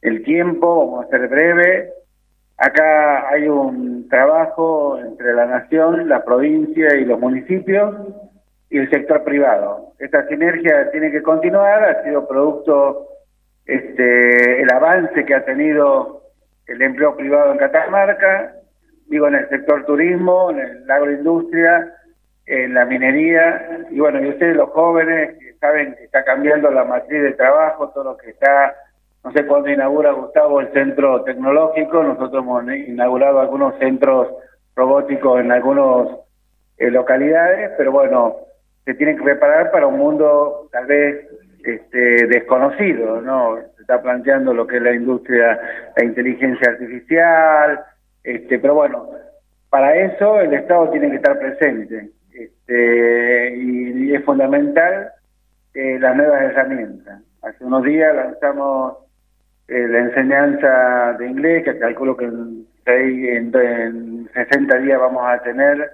el tiempo, vamos a ser breve. Acá hay un trabajo entre la nación, la provincia y los municipios y el sector privado. Esta sinergia tiene que continuar, ha sido producto el avance que ha tenido el empleo privado en Catamarca, digo, en el sector turismo, en la agroindustria, en la minería, y bueno, y ustedes los jóvenes que saben que está cambiando la matriz de trabajo, todo lo que está, no sé cuándo inaugura Gustavo el centro tecnológico, nosotros hemos inaugurado algunos centros robóticos en algunas localidades, pero bueno, se tienen que preparar para un mundo tal vez desconocido, ¿no? Se está planteando lo que es la industria, la inteligencia artificial, pero bueno, para eso el Estado tiene que estar presente, y es fundamental las nuevas herramientas. Hace unos días lanzamos la enseñanza de inglés, que calculo que en 60 días vamos a tener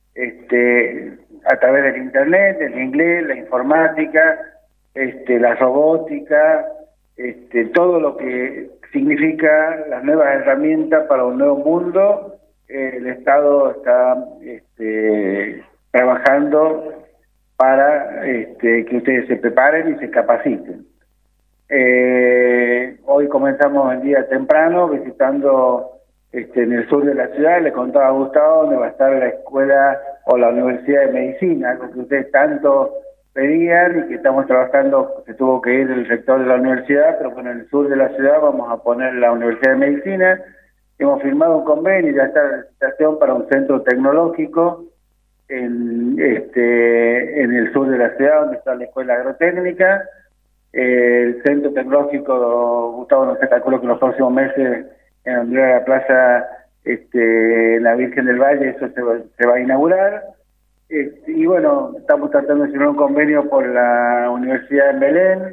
a través del internet, el inglés, la informática, la robótica, todo lo que significa las nuevas herramientas para un nuevo mundo. El Estado está trabajando para que ustedes se preparen y se capaciten. Hoy comenzamos el día temprano visitando en el sur de la ciudad. Le contaba a Gustavo dónde va a estar la escuela o la Universidad de Medicina, algo que ustedes tanto pedían y que estamos trabajando. Se tuvo que ir el rector de la universidad, pero bueno, en el sur de la ciudad vamos a poner la Universidad de Medicina. Hemos firmado un convenio y ya está la licitación para un centro tecnológico en el sur de la ciudad, donde está la escuela agrotécnica. El centro tecnológico, Gustavo, no sé, calculo que en los próximos meses en la plaza la Virgen del Valle, eso se va a inaugurar. Y bueno, estamos tratando de firmar un convenio por la Universidad en Belén.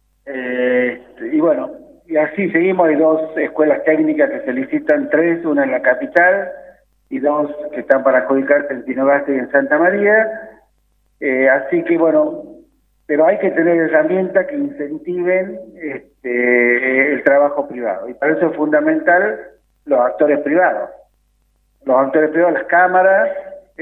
Y bueno, y así seguimos. Hay 2 escuelas técnicas que se licitan, 3, una en la capital y 2 que están para adjudicarse en Tinogasta y en Santa María. Así que bueno, pero hay que tener herramientas que incentiven el trabajo privado. Y para eso es fundamental los actores privados. Los actores privados, las cámaras,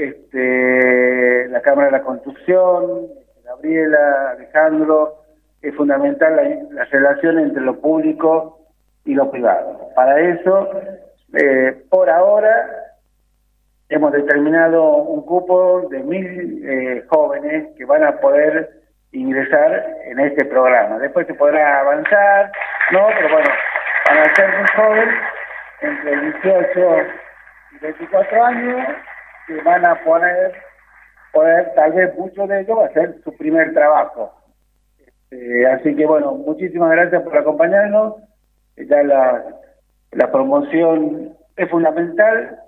la Cámara de la Construcción, Gabriela, Alejandro, es fundamental la relación entre lo público y lo privado. Para eso, por ahora, hemos determinado un cupo de 1.000 jóvenes que van a poder ingresar en este programa. Después se podrá avanzar, ¿no? Pero bueno, van a ser muy jóvenes, entre 18 y 24 años, que van a poder, tal vez muchos de ellos, hacer su primer trabajo. Así que bueno, muchísimas gracias por acompañarnos. Ya la promoción es fundamental,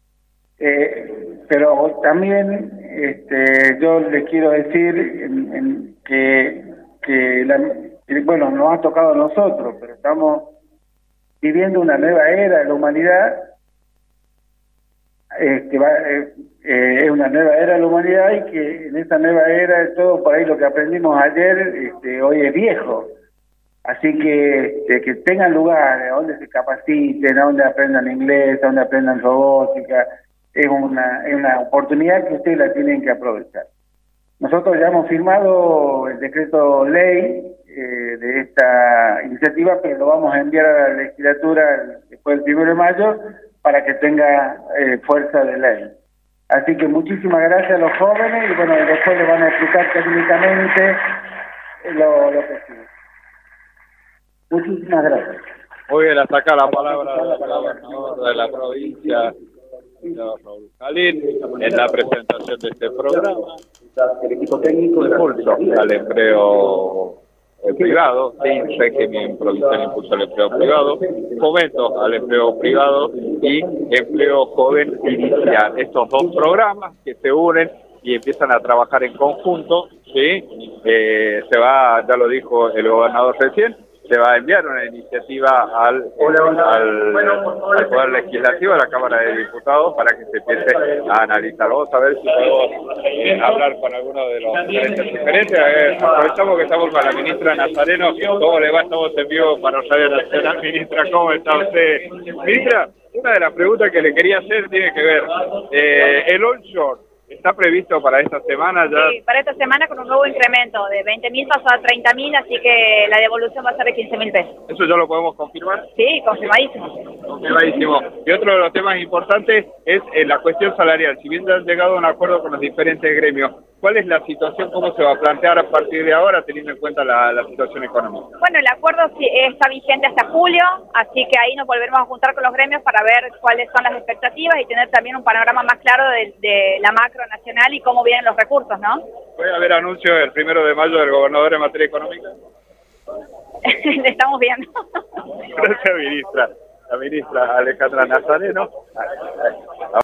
pero también yo les quiero decir bueno, nos ha tocado a nosotros, pero estamos viviendo una nueva era de la humanidad. Es una nueva era de la humanidad, y que en esta nueva era de todo por ahí lo que aprendimos ayer hoy es viejo. Así que tengan lugares donde se capaciten, donde aprendan inglés, donde aprendan robótica. Es una oportunidad que ustedes la tienen que aprovechar. Nosotros ya hemos firmado el decreto ley de esta iniciativa, pero lo vamos a enviar a la legislatura después del 1 de mayo para que tenga fuerza de ley. Así que muchísimas gracias a los jóvenes, y bueno, después les van a explicar técnicamente lo que sigue. Muchísimas gracias. Muy bien, hasta acá la palabra del gobernador de la provincia, Raúl Jalín, en la presentación de este programa. El equipo técnico impulso al empleo privado, sin régimen provincial impulso al empleo privado, fomento al empleo privado y empleo joven inicial. Estos 2 programas que se unen y empiezan a trabajar en conjunto, ¿sí? Ya lo dijo el gobernador recién, se va a enviar una iniciativa al Poder Legislativo, a la Cámara de Diputados, para que se empiece a analizar. Vamos a ver si podemos hablar con alguno de los diferentes. Aprovechamos que estamos con la ministra Nazareno. ¿Cómo le va? Estamos en vivo para Radio Nacional. Ministra, ¿cómo está usted? Ministra, una de las preguntas que le quería hacer tiene que ver, el onshore, ¿está previsto para esta semana ya? Sí, para esta semana con un nuevo incremento de 20.000 pasó a 30.000, así que la devolución va a ser de 15.000 pesos. ¿Eso ya lo podemos confirmar? Sí, confirmadísimo. Confirmadísimo. Y otro de los temas importantes es la cuestión salarial. Si bien ya han llegado a un acuerdo con los diferentes gremios, ¿cuál es la situación? ¿Cómo se va a plantear a partir de ahora, teniendo en cuenta la situación económica? Bueno, el acuerdo está vigente hasta julio, así que ahí nos volveremos a juntar con los gremios para ver cuáles son las expectativas y tener también un panorama más claro de la macro nacional y cómo vienen los recursos, ¿no? ¿Puede haber anuncios el 1 de mayo del gobernador en materia económica? Estamos viendo. Gracias, ministra. La ministra Alejandra Nazareno.